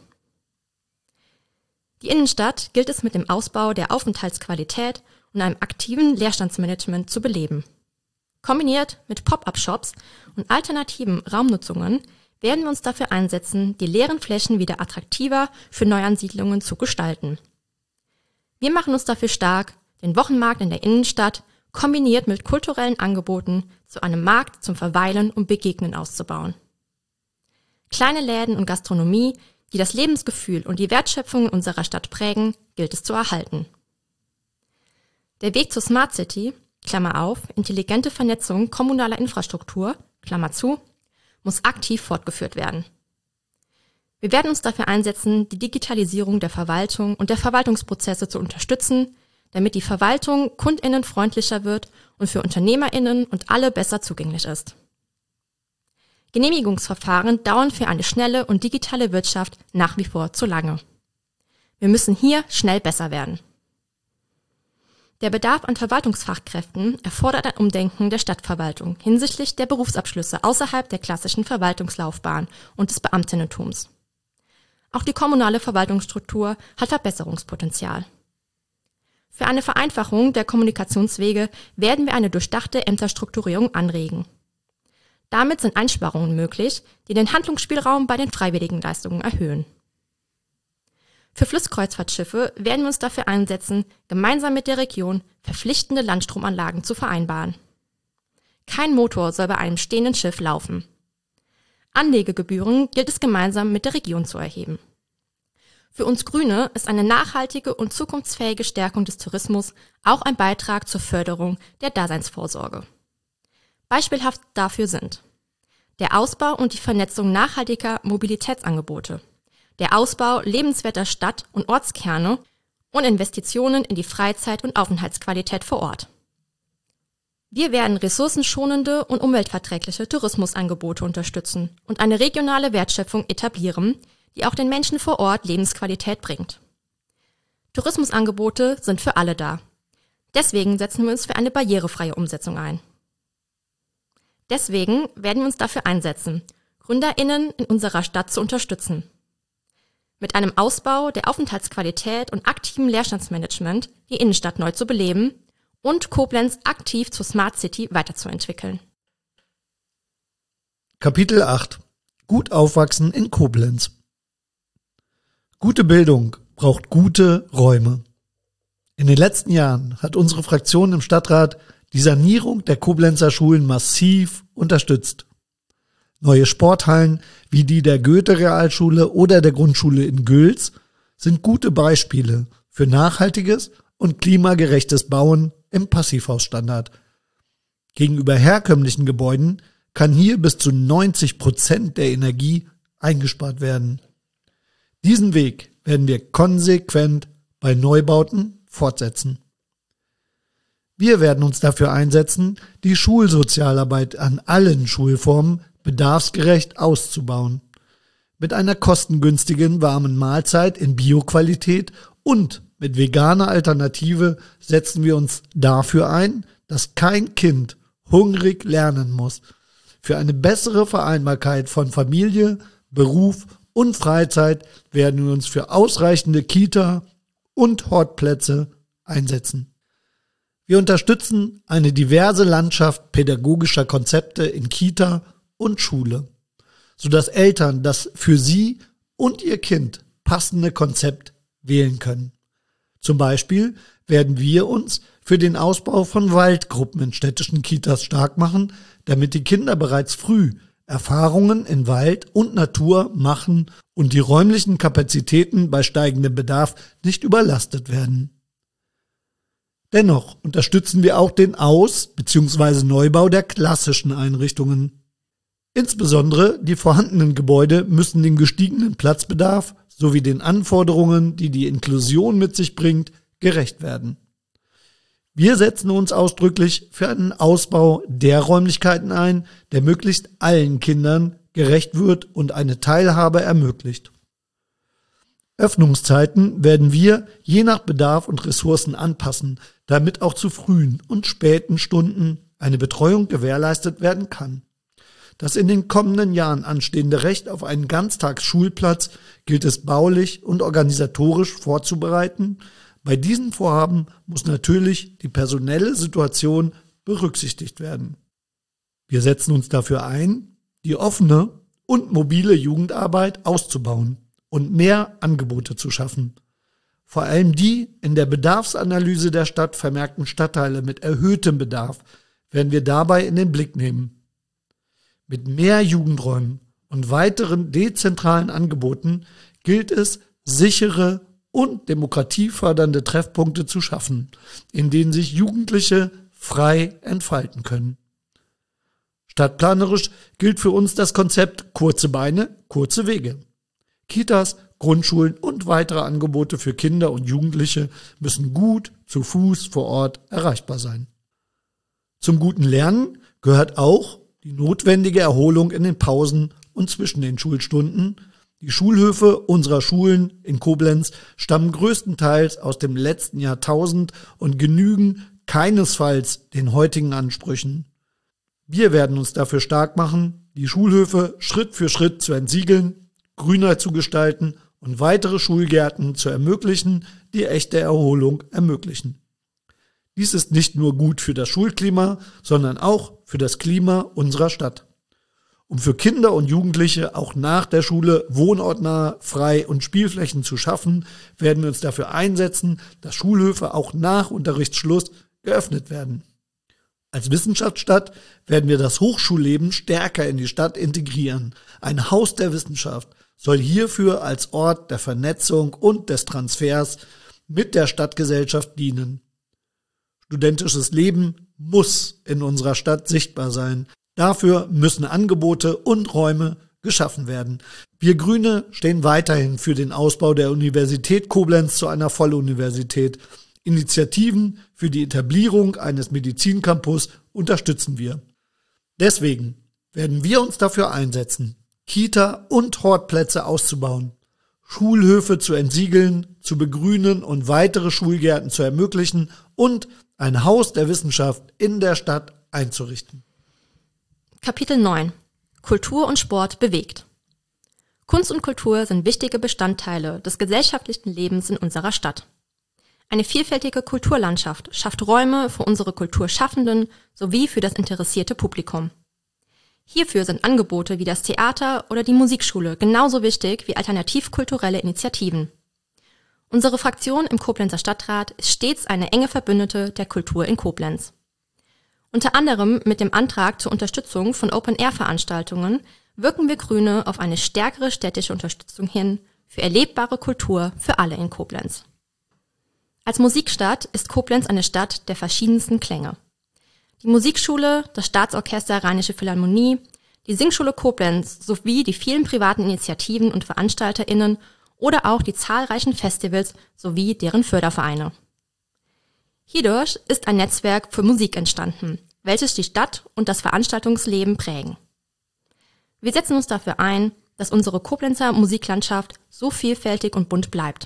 Die Innenstadt gilt es mit dem Ausbau der Aufenthaltsqualität und einem aktiven Leerstandsmanagement zu beleben. Kombiniert mit Pop-up-Shops und alternativen Raumnutzungen werden wir uns dafür einsetzen, die leeren Flächen wieder attraktiver für Neuansiedlungen zu gestalten. Wir machen uns dafür stark, den Wochenmarkt in der Innenstadt kombiniert mit kulturellen Angeboten zu einem Markt zum Verweilen und Begegnen auszubauen. Kleine Läden und Gastronomie, die das Lebensgefühl und die Wertschöpfung in unserer Stadt prägen, gilt es zu erhalten. Der Weg zur Smart City, Klammer auf, intelligente Vernetzung kommunaler Infrastruktur, Klammer zu, muss aktiv fortgeführt werden. Wir werden uns dafür einsetzen, die Digitalisierung der Verwaltung und der Verwaltungsprozesse zu unterstützen, damit die Verwaltung kundinnenfreundlicher wird und für UnternehmerInnen und alle besser zugänglich ist. Genehmigungsverfahren dauern für eine schnelle und digitale Wirtschaft nach wie vor zu lange. Wir müssen hier schnell besser werden. Der Bedarf an Verwaltungsfachkräften erfordert ein Umdenken der Stadtverwaltung hinsichtlich der Berufsabschlüsse außerhalb der klassischen Verwaltungslaufbahn und des Beamtinnentums. Auch die kommunale Verwaltungsstruktur hat Verbesserungspotenzial. Für eine Vereinfachung der Kommunikationswege werden wir eine durchdachte Ämterstrukturierung anregen. Damit sind Einsparungen möglich, die den Handlungsspielraum bei den Freiwilligenleistungen erhöhen. Für Flusskreuzfahrtschiffe werden wir uns dafür einsetzen, gemeinsam mit der Region verpflichtende Landstromanlagen zu vereinbaren. Kein Motor soll bei einem stehenden Schiff laufen. Anlegegebühren gilt es gemeinsam mit der Region zu erheben. Für uns Grüne ist eine nachhaltige und zukunftsfähige Stärkung des Tourismus auch ein Beitrag zur Förderung der Daseinsvorsorge. Beispielhaft dafür sind der Ausbau und die Vernetzung nachhaltiger Mobilitätsangebote, der Ausbau lebenswerter Stadt- und Ortskerne und Investitionen in die Freizeit- und Aufenthaltsqualität vor Ort. Wir werden ressourcenschonende und umweltverträgliche Tourismusangebote unterstützen und eine regionale Wertschöpfung etablieren, die auch den Menschen vor Ort Lebensqualität bringt. Tourismusangebote sind für alle da. Deswegen setzen wir uns für eine barrierefreie Umsetzung ein. Deswegen werden wir uns dafür einsetzen, GründerInnen in unserer Stadt zu unterstützen. Mit einem Ausbau der Aufenthaltsqualität und aktivem Leerstandsmanagement die Innenstadt neu zu beleben und Koblenz aktiv zur Smart City weiterzuentwickeln. Kapitel 8. Gut aufwachsen in Koblenz. Gute Bildung braucht gute Räume. In den letzten Jahren hat unsere Fraktion im Stadtrat die Sanierung der Koblenzer Schulen massiv unterstützt. Neue Sporthallen wie die der Goethe-Realschule oder der Grundschule in Gülz sind gute Beispiele für nachhaltiges und klimagerechtes Bauen im Passivhausstandard. Gegenüber herkömmlichen Gebäuden kann hier bis zu 90% der Energie eingespart werden. Diesen Weg werden wir konsequent bei Neubauten fortsetzen. Wir werden uns dafür einsetzen, die Schulsozialarbeit an allen Schulformen bedarfsgerecht auszubauen. Mit einer kostengünstigen warmen Mahlzeit in Bioqualität und mit veganer Alternative setzen wir uns dafür ein, dass kein Kind hungrig lernen muss. Für eine bessere Vereinbarkeit von Familie, Beruf und Freizeit werden wir uns für ausreichende Kita- und Hortplätze einsetzen. Wir unterstützen eine diverse Landschaft pädagogischer Konzepte in Kita und Schule, sodass Eltern das für sie und ihr Kind passende Konzept wählen können. Zum Beispiel werden wir uns für den Ausbau von Waldgruppen in städtischen Kitas stark machen, damit die Kinder bereits früh Erfahrungen in Wald und Natur machen und die räumlichen Kapazitäten bei steigendem Bedarf nicht überlastet werden. Dennoch unterstützen wir auch den Aus- bzw. Neubau der klassischen Einrichtungen. Insbesondere die vorhandenen Gebäude müssen dem gestiegenen Platzbedarf sowie den Anforderungen, die die Inklusion mit sich bringt, gerecht werden. Wir setzen uns ausdrücklich für einen Ausbau der Räumlichkeiten ein, der möglichst allen Kindern gerecht wird und eine Teilhabe ermöglicht. Öffnungszeiten werden wir je nach Bedarf und Ressourcen anpassen, damit auch zu frühen und späten Stunden eine Betreuung gewährleistet werden kann. Das in den kommenden Jahren anstehende Recht auf einen Ganztagsschulplatz gilt es baulich und organisatorisch vorzubereiten. Bei diesen Vorhaben muss natürlich die personelle Situation berücksichtigt werden. Wir setzen uns dafür ein, die offene und mobile Jugendarbeit auszubauen und mehr Angebote zu schaffen. Vor allem die in der Bedarfsanalyse der Stadt vermerkten Stadtteile mit erhöhtem Bedarf werden wir dabei in den Blick nehmen. Mit mehr Jugendräumen und weiteren dezentralen Angeboten gilt es, sichere und demokratiefördernde Treffpunkte zu schaffen, in denen sich Jugendliche frei entfalten können. Stadtplanerisch gilt für uns das Konzept kurze Beine, kurze Wege. Kitas, Grundschulen und weitere Angebote für Kinder und Jugendliche müssen gut zu Fuß vor Ort erreichbar sein. Zum guten Lernen gehört auch die notwendige Erholung in den Pausen und zwischen den Schulstunden. Die Schulhöfe unserer Schulen in Koblenz stammen größtenteils aus dem letzten Jahrtausend und genügen keinesfalls den heutigen Ansprüchen. Wir werden uns dafür stark machen, die Schulhöfe Schritt für Schritt zu entsiegeln, grüner zu gestalten und weitere Schulgärten zu ermöglichen, die echte Erholung ermöglichen. Dies ist nicht nur gut für das Schulklima, sondern auch für das Klima unserer Stadt. Um für Kinder und Jugendliche auch nach der Schule wohnortnahe Frei- und Spielflächen zu schaffen, werden wir uns dafür einsetzen, dass Schulhöfe auch nach Unterrichtsschluss geöffnet werden. Als Wissenschaftsstadt werden wir das Hochschulleben stärker in die Stadt integrieren. Ein Haus der Wissenschaft soll hierfür als Ort der Vernetzung und des Transfers mit der Stadtgesellschaft dienen. Studentisches Leben muss in unserer Stadt sichtbar sein. Dafür müssen Angebote und Räume geschaffen werden. Wir Grüne stehen weiterhin für den Ausbau der Universität Koblenz zu einer Volluniversität. Initiativen für die Etablierung eines Medizincampus unterstützen wir. Deswegen werden wir uns dafür einsetzen, Kita- und Hortplätze auszubauen, Schulhöfe zu entsiegeln, zu begrünen und weitere Schulgärten zu ermöglichen und ein Haus der Wissenschaft in der Stadt einzurichten. Kapitel 9 – Kultur und Sport bewegt. Kunst und Kultur sind wichtige Bestandteile des gesellschaftlichen Lebens in unserer Stadt. Eine vielfältige Kulturlandschaft schafft Räume für unsere Kulturschaffenden sowie für das interessierte Publikum. Hierfür sind Angebote wie das Theater oder die Musikschule genauso wichtig wie alternativkulturelle Initiativen. Unsere Fraktion im Koblenzer Stadtrat ist stets eine enge Verbündete der Kultur in Koblenz. Unter anderem mit dem Antrag zur Unterstützung von Open-Air-Veranstaltungen wirken wir Grüne auf eine stärkere städtische Unterstützung hin für erlebbare Kultur für alle in Koblenz. Als Musikstadt ist Koblenz eine Stadt der verschiedensten Klänge. Die Musikschule, das Staatsorchester Rheinische Philharmonie, die Singschule Koblenz sowie die vielen privaten Initiativen und VeranstalterInnen oder auch die zahlreichen Festivals sowie deren Fördervereine. Hierdurch ist ein Netzwerk für Musik entstanden, welches die Stadt und das Veranstaltungsleben prägen. Wir setzen uns dafür ein, dass unsere Koblenzer Musiklandschaft so vielfältig und bunt bleibt.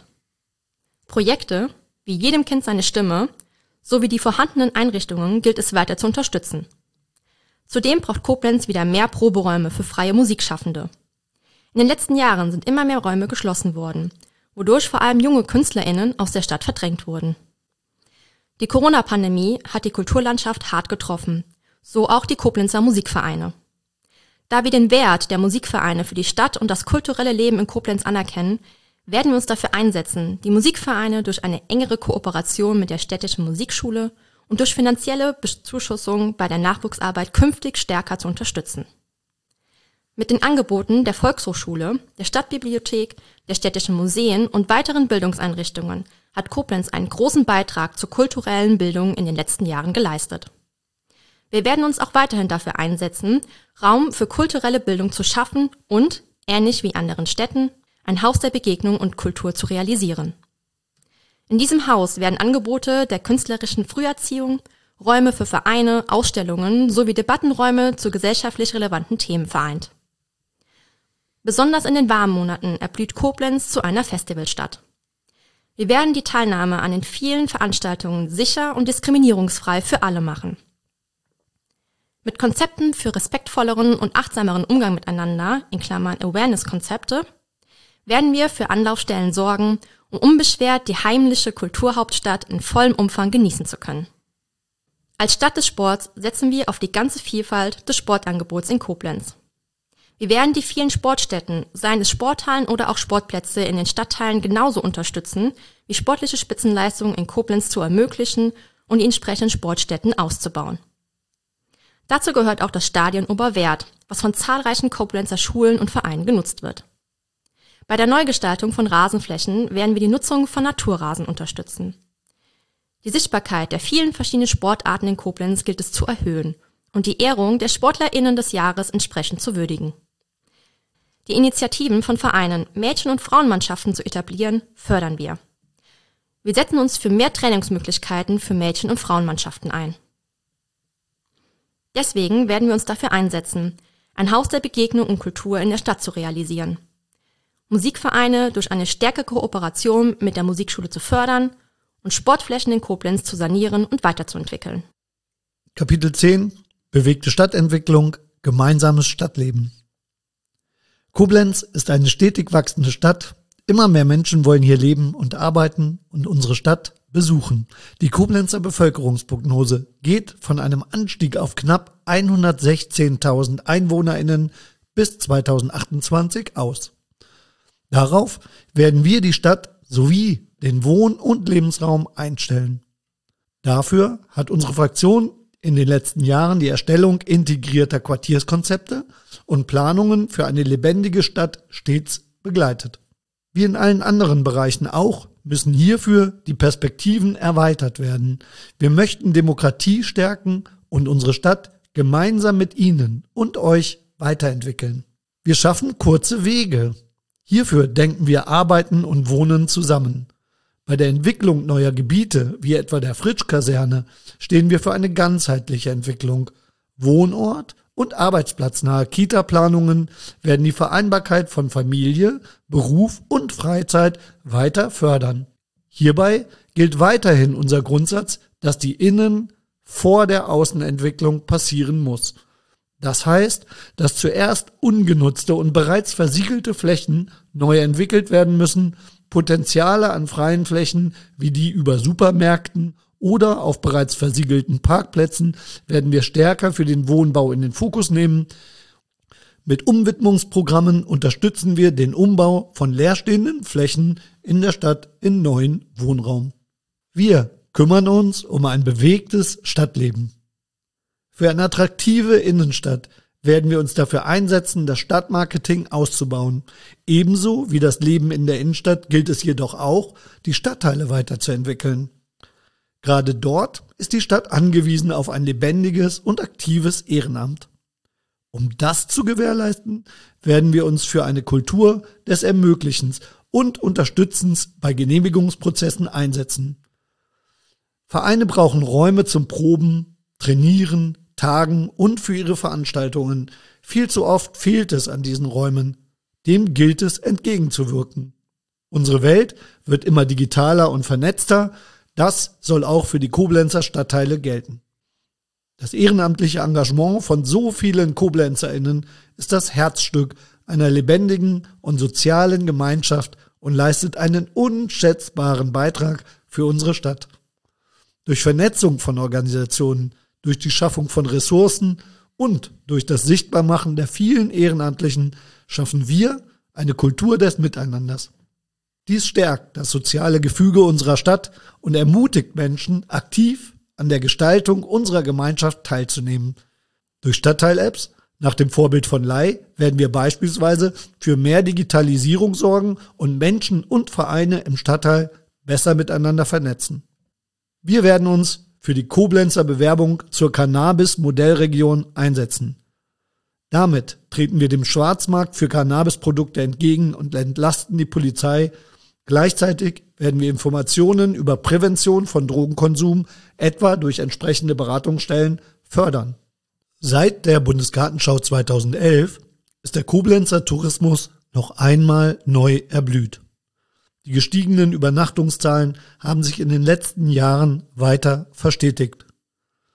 Projekte wie jedem Kind seine Stimme sowie die vorhandenen Einrichtungen gilt es weiter zu unterstützen. Zudem braucht Koblenz wieder mehr Proberäume für freie Musikschaffende. In den letzten Jahren sind immer mehr Räume geschlossen worden, wodurch vor allem junge KünstlerInnen aus der Stadt verdrängt wurden. Die Corona-Pandemie hat die Kulturlandschaft hart getroffen, so auch die Koblenzer Musikvereine. Da wir den Wert der Musikvereine für die Stadt und das kulturelle Leben in Koblenz anerkennen, werden wir uns dafür einsetzen, die Musikvereine durch eine engere Kooperation mit der städtischen Musikschule und durch finanzielle Bezuschussung bei der Nachwuchsarbeit künftig stärker zu unterstützen. Mit den Angeboten der Volkshochschule, der Stadtbibliothek, der städtischen Museen und weiteren Bildungseinrichtungen hat Koblenz einen großen Beitrag zur kulturellen Bildung in den letzten Jahren geleistet. Wir werden uns auch weiterhin dafür einsetzen, Raum für kulturelle Bildung zu schaffen und, ähnlich wie anderen Städten, ein Haus der Begegnung und Kultur zu realisieren. In diesem Haus werden Angebote der künstlerischen Früherziehung, Räume für Vereine, Ausstellungen sowie Debattenräume zu gesellschaftlich relevanten Themen vereint. Besonders in den warmen Monaten erblüht Koblenz zu einer Festivalstadt. Wir werden die Teilnahme an den vielen Veranstaltungen sicher und diskriminierungsfrei für alle machen. Mit Konzepten für respektvolleren und achtsameren Umgang miteinander, in Klammern Awareness-Konzepte, werden wir für Anlaufstellen sorgen, um unbeschwert die heimliche Kulturhauptstadt in vollem Umfang genießen zu können. Als Stadt des Sports setzen wir auf die ganze Vielfalt des Sportangebots in Koblenz. Wir werden die vielen Sportstätten, seien es Sporthallen oder auch Sportplätze in den Stadtteilen genauso unterstützen, wie sportliche Spitzenleistungen in Koblenz zu ermöglichen und die entsprechenden Sportstätten auszubauen. Dazu gehört auch das Stadion Oberwerth, was von zahlreichen Koblenzer Schulen und Vereinen genutzt wird. Bei der Neugestaltung von Rasenflächen werden wir die Nutzung von Naturrasen unterstützen. Die Sichtbarkeit der vielen verschiedenen Sportarten in Koblenz gilt es zu erhöhen und die Ehrung der SportlerInnen des Jahres entsprechend zu würdigen. Die Initiativen von Vereinen, Mädchen- und Frauenmannschaften zu etablieren, fördern wir. Wir setzen uns für mehr Trainingsmöglichkeiten für Mädchen- und Frauenmannschaften ein. Deswegen werden wir uns dafür einsetzen, ein Haus der Begegnung und Kultur in der Stadt zu realisieren. Musikvereine durch eine stärkere Kooperation mit der Musikschule zu fördern und Sportflächen in Koblenz zu sanieren und weiterzuentwickeln. Kapitel 10: Bewegte Stadtentwicklung, gemeinsames Stadtleben. Koblenz ist eine stetig wachsende Stadt. Immer mehr Menschen wollen hier leben und arbeiten und unsere Stadt besuchen. Die Koblenzer Bevölkerungsprognose geht von einem Anstieg auf knapp 116.000 EinwohnerInnen bis 2028 aus. Darauf werden wir die Stadt sowie den Wohn- und Lebensraum einstellen. Dafür hat unsere Fraktion in den letzten Jahren die Erstellung integrierter Quartierskonzepte und Planungen für eine lebendige Stadt stets begleitet. Wie in allen anderen Bereichen auch, müssen hierfür die Perspektiven erweitert werden. Wir möchten Demokratie stärken und unsere Stadt gemeinsam mit Ihnen und euch weiterentwickeln. Wir schaffen kurze Wege. Hierfür denken wir Arbeiten und Wohnen zusammen. Bei der Entwicklung neuer Gebiete, wie etwa der Fritsch-Kaserne, stehen wir für eine ganzheitliche Entwicklung. Wohnort und arbeitsplatznahe Kita-Planungen werden die Vereinbarkeit von Familie, Beruf und Freizeit weiter fördern. Hierbei gilt weiterhin unser Grundsatz, dass die Innen- vor der Außenentwicklung passieren muss. Das heißt, dass zuerst ungenutzte und bereits versiegelte Flächen neu entwickelt werden müssen, Potenziale an freien Flächen wie die über Supermärkten oder auf bereits versiegelten Parkplätzen werden wir stärker für den Wohnbau in den Fokus nehmen. Mit Umwidmungsprogrammen unterstützen wir den Umbau von leerstehenden Flächen in der Stadt in neuen Wohnraum. Wir kümmern uns um ein bewegtes Stadtleben. Für eine attraktive Innenstadt werden wir uns dafür einsetzen, das Stadtmarketing auszubauen. Ebenso wie das Leben in der Innenstadt gilt es jedoch auch, die Stadtteile weiterzuentwickeln. Gerade dort ist die Stadt angewiesen auf ein lebendiges und aktives Ehrenamt. Um das zu gewährleisten, werden wir uns für eine Kultur des Ermöglichens und Unterstützens bei Genehmigungsprozessen einsetzen. Vereine brauchen Räume zum Proben, Trainieren, Tagen und für ihre Veranstaltungen. Viel zu oft fehlt es an diesen Räumen. Dem gilt es entgegenzuwirken. Unsere Welt wird immer digitaler und vernetzter. Das soll auch für die Koblenzer Stadtteile gelten. Das ehrenamtliche Engagement von so vielen KoblenzerInnen ist das Herzstück einer lebendigen und sozialen Gemeinschaft und leistet einen unschätzbaren Beitrag für unsere Stadt. Durch Vernetzung von Organisationen, durch die Schaffung von Ressourcen und durch das Sichtbarmachen der vielen Ehrenamtlichen schaffen wir eine Kultur des Miteinanders. Dies stärkt das soziale Gefüge unserer Stadt und ermutigt Menschen, aktiv an der Gestaltung unserer Gemeinschaft teilzunehmen. Durch Stadtteil-Apps, nach dem Vorbild von Lei, werden wir beispielsweise für mehr Digitalisierung sorgen und Menschen und Vereine im Stadtteil besser miteinander vernetzen. Wir werden uns für die Koblenzer Bewerbung zur Cannabis-Modellregion einsetzen. Damit treten wir dem Schwarzmarkt für Cannabisprodukte entgegen und entlasten die Polizei. Gleichzeitig werden wir Informationen über Prävention von Drogenkonsum, etwa durch entsprechende Beratungsstellen, fördern. Seit der Bundesgartenschau 2011 ist der Koblenzer Tourismus noch einmal neu erblüht. Die gestiegenen Übernachtungszahlen haben sich in den letzten Jahren weiter verstetigt.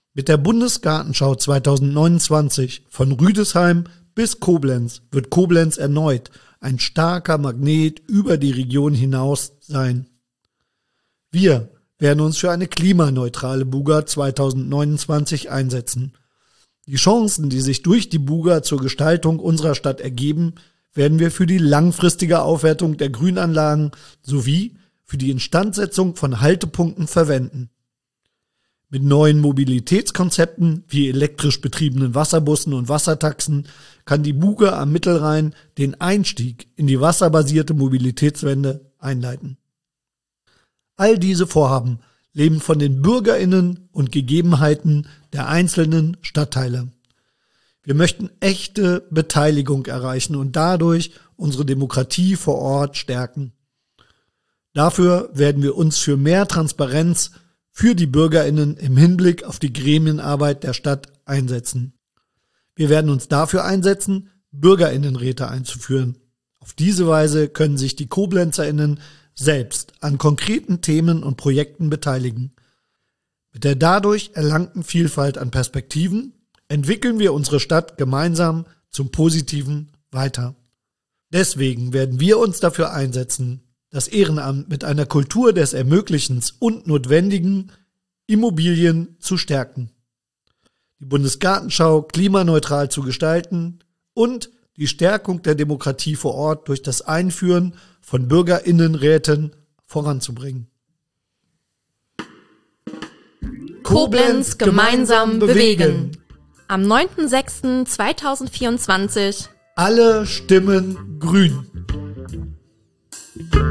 Mit der Bundesgartenschau 2029 von Rüdesheim bis Koblenz wird Koblenz erneut ein starker Magnet über die Region hinaus sein. Wir werden uns für eine klimaneutrale Buga 2029 einsetzen. Die Chancen, die sich durch die Buga zur Gestaltung unserer Stadt ergeben, werden wir für die langfristige Aufwertung der Grünanlagen sowie für die Instandsetzung von Haltepunkten verwenden. Mit neuen Mobilitätskonzepten wie elektrisch betriebenen Wasserbussen und Wassertaxen kann die Buga am Mittelrhein den Einstieg in die wasserbasierte Mobilitätswende einleiten. All diese Vorhaben leben von den BürgerInnen und Gegebenheiten der einzelnen Stadtteile. Wir möchten echte Beteiligung erreichen und dadurch unsere Demokratie vor Ort stärken. Dafür werden wir uns für mehr Transparenz für die BürgerInnen im Hinblick auf die Gremienarbeit der Stadt einsetzen. Wir werden uns dafür einsetzen, BürgerInnenräte einzuführen. Auf diese Weise können sich die KoblenzerInnen selbst an konkreten Themen und Projekten beteiligen. Mit der dadurch erlangten Vielfalt an Perspektiven entwickeln wir unsere Stadt gemeinsam zum Positiven weiter. Deswegen werden wir uns dafür einsetzen, das Ehrenamt mit einer Kultur des Ermöglichens und notwendigen Immobilien zu stärken, die Bundesgartenschau klimaneutral zu gestalten und die Stärkung der Demokratie vor Ort durch das Einführen von BürgerInnenräten voranzubringen. Koblenz gemeinsam bewegen. Am 9.06.2024. Alle Stimmen grün.